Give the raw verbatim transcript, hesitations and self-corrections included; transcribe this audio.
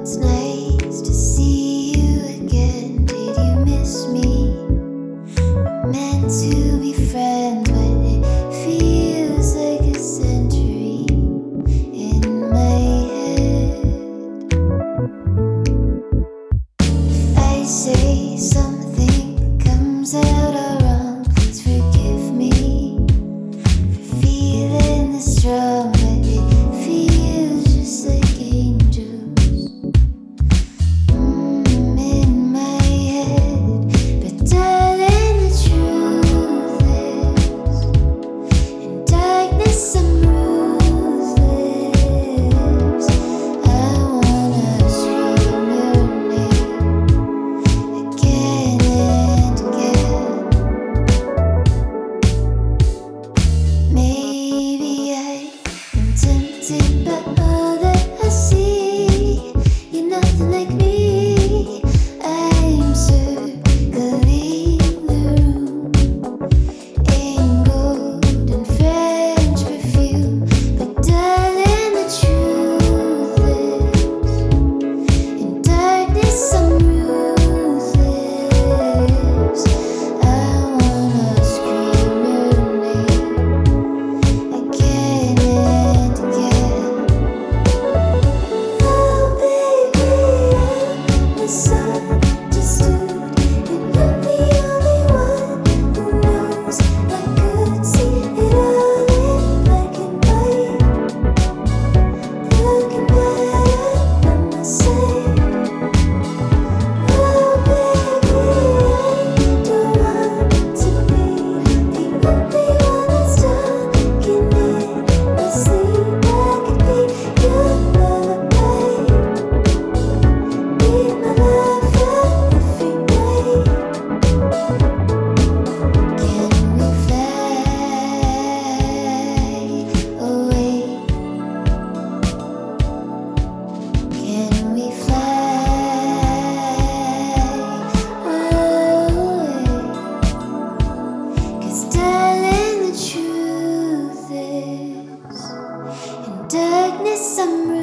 It's nice to see you again. Did you miss me? We're meant to be friends, but it feels like a century in my head. If I say something that comes out all wrong, please forgive me for feeling this strong, but it feels just like angels mm, in my head. But darling, the truth is, in darkness I'm ruthless. I wanna scream your name again and again. Maybe I am tempted by all that I see. You're nothing like me. I'm circling the room in gold and French perfume. But darling, the truth is, in darkness I'm ruthless. I wanna scream your name again and again. Oh baby, I'm misunderstood, and you're the only one who knows. I could see it all in black and white, looking better on the same. Oh baby, I don't want to be the only one that's talking in my sleep. I could be your lullaby, be my lover every night. Can we fly away? Can we fly away? 'Cause darling, the truth is, in darkness I'm